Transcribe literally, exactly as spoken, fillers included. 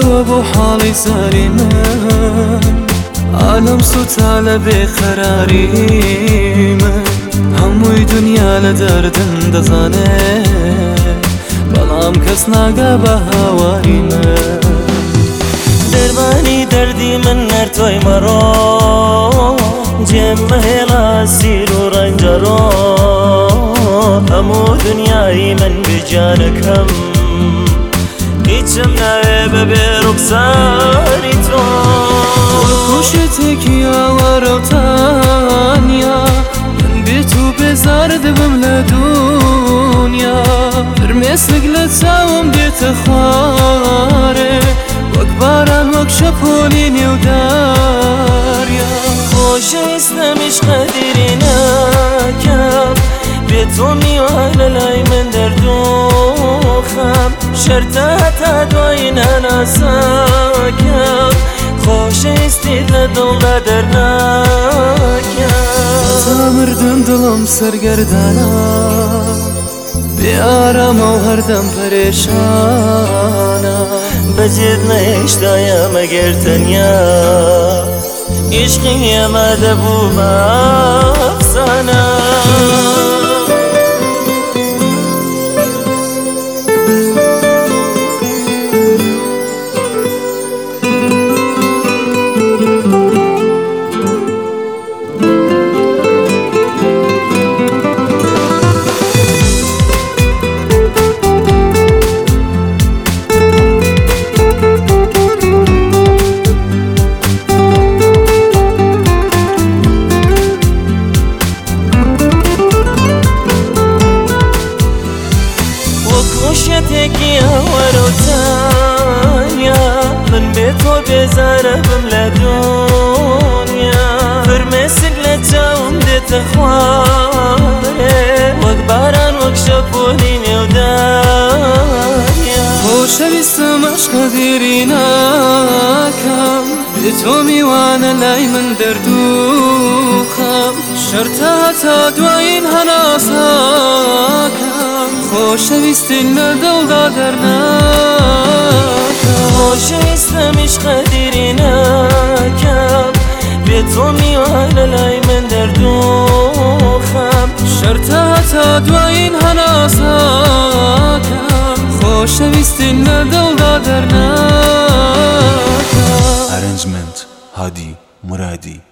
وابو حالي ساري من عالم سوتال بخراري من هموي دنيا لدردن دزانه بلام کس ناگه به هواری من دربانی دردی من نرتوی مرا جم مهلا سیر و رنجرا همو دنیای من بجانکم هیچم نوی ببی رخساری تو خوشتکی آوارو تانیا من بی تو بزارد بم لدنیا برمسلک لتاوم دیت خواره وک باران وک شپولینی و داریا خوش اسمش قدری نکم بی تو میوان لای من دردوخم شرطه تا دوین نساکم خوش استید لدل در نکم تا مردم دلم سرگردانا بی آرام و هردم پریشانا بجد نشتایا مگر تنیا عشقی مده بو مفسانا خوشتکی آورو تانیا من بی تو بزاربم لدنیا فرمسک لتاوم دیت خواره وک باران وک شپولینی و داریا خوشویستم عشق دیری نکم بی تو میوان لای من دردوخم شرطه تا دوین هناساکم خوشویستی لدل در نکم خوشویستم عشق دیری نکم بی تو میوان لای من دردوخم شرطه تا دوین هناساکم خوشویستی لدل در نکم Arrangement Hadi Muradi